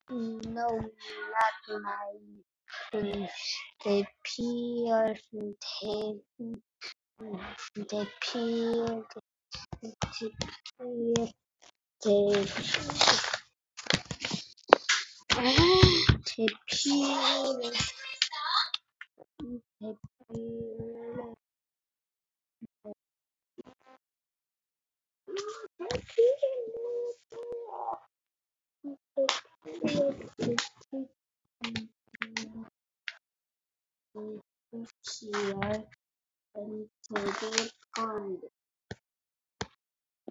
No, not my fish. They appear, they appear, they appear, they appear, they appear. Here and table pond.